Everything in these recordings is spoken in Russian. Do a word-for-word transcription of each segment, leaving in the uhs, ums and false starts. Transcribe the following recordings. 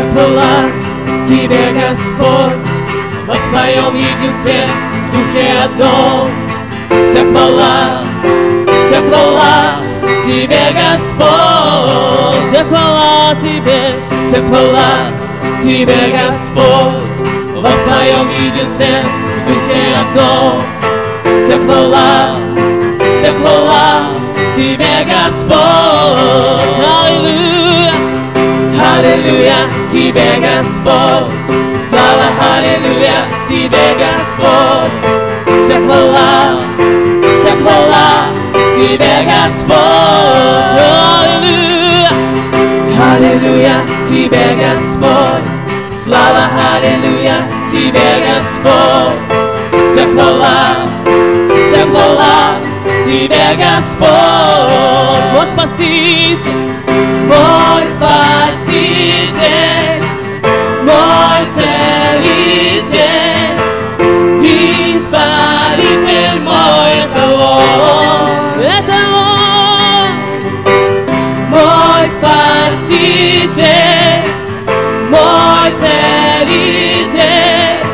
Вся хвала Тебе, Господь, во Своем единстве, в Духе одном. Вся хвала, вся хвала Тебе, Господь. Вся хвала Тебе, вся хвала Тебе, Господь, во Своем единстве, в Духе одном. Вся хвала, вся хвала Тебе, Господь. Аллилуйя, аллилуйя Тебе, Господь. Слава, аллилуйя Тебе, Господь. Вся хвала, вся хвала Тебе, Господь. Аллилуйя, аллилуйя Тебе, Господь. Слава, аллилуйя Тебе, Господь. Вся хвала, вся хвала Тебе, Господь. Мой Спаситель, мой Спаситель, мой Целитель, Избавитель мой, это Он, это Он. Мой Спаситель, мой Целитель,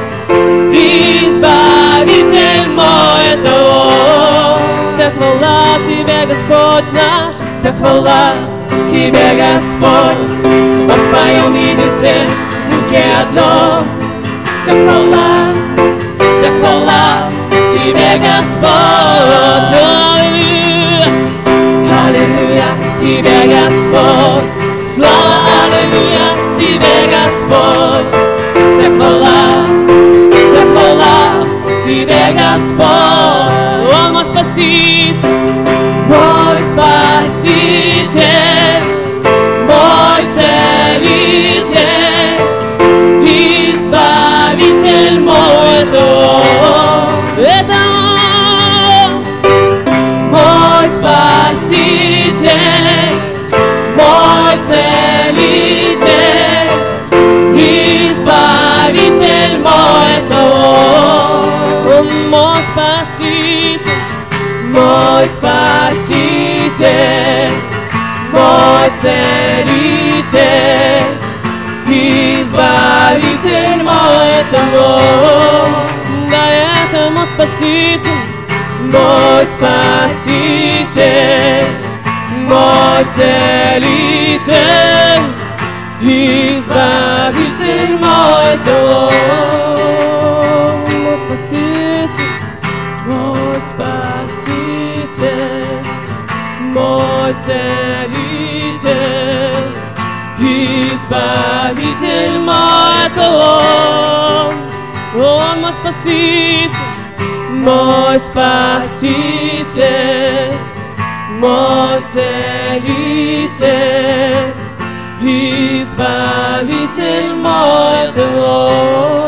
Избавитель мой, это Он. Вся хвала Тебе, Господь наш, вся хвала Тебе, Господь, во Своем единстве, в Духе одном. Вся хвала, вся хвала Тебе, Господь. Аллилуйя, аллилуйя Тебе, Господь. Слава, аллилуйя Тебе, Господь. Вся хвала, вся хвала Тебе, Господь. Он мой Спаситель, мой Спаситель, мой Целитель, Избавитель мой, это Он, это Он. Мой Спаситель, мой Целитель, Избавитель мой, это Он. Он мой Спаситель, мой Спаситель, мой Целитель, Избавитель мой, это Он. Да, это мой Спаситель, мой Спаситель, мой Целитель, Избавитель мой, это Он. Мой Спаситель, мой Спаситель, мой Целитель, Избавитель мой, это Он. Он мой Спаситель, мой Спаситель, мой Целитель, Избавитель мой, это Он.